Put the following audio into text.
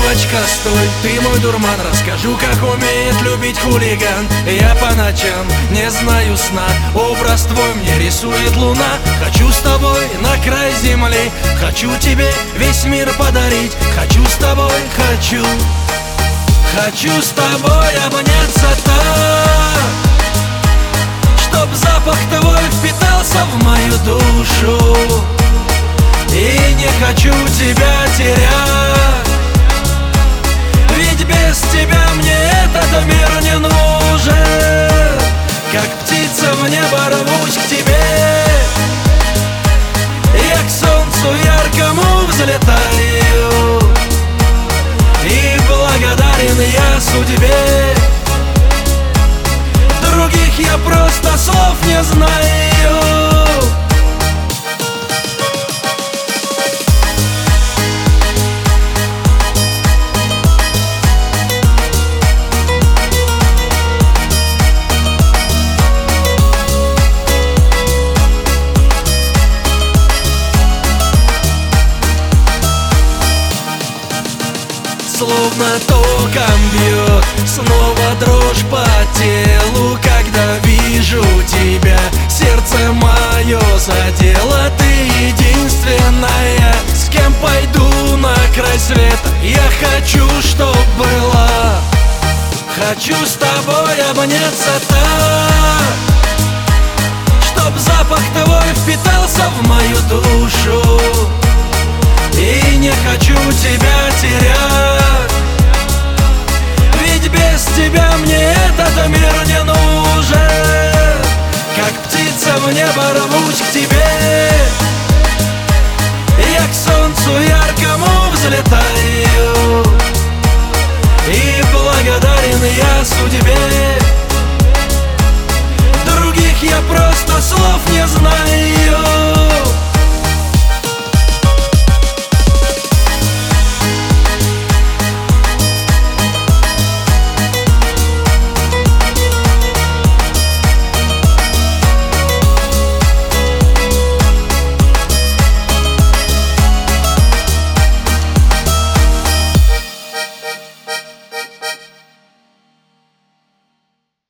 Девочка, стой, ты мой дурман. Расскажу, как умеет любить хулиган. Я по ночам не знаю сна. Образ твой мне рисует луна. Хочу с тобой на край земли. Хочу тебе весь мир подарить. Хочу с тобой, хочу. Хочу с тобой обняться так, чтоб запах твой впитался в мою душу. И не хочу тебя терять, ведь без тебя мне этот мир не нужен. Как птица в небо рвусь к тебе, я к солнцу яркому взлетаю. И благодарен я судьбе, других я просто слов не знаю. Словно током бьет снова дрожь по телу, когда вижу тебя. Сердце мое задело, ты единственная, с кем пойду на край света. Я хочу, чтоб была, хочу с тобой обняться так, чтоб запах твой впитался в мою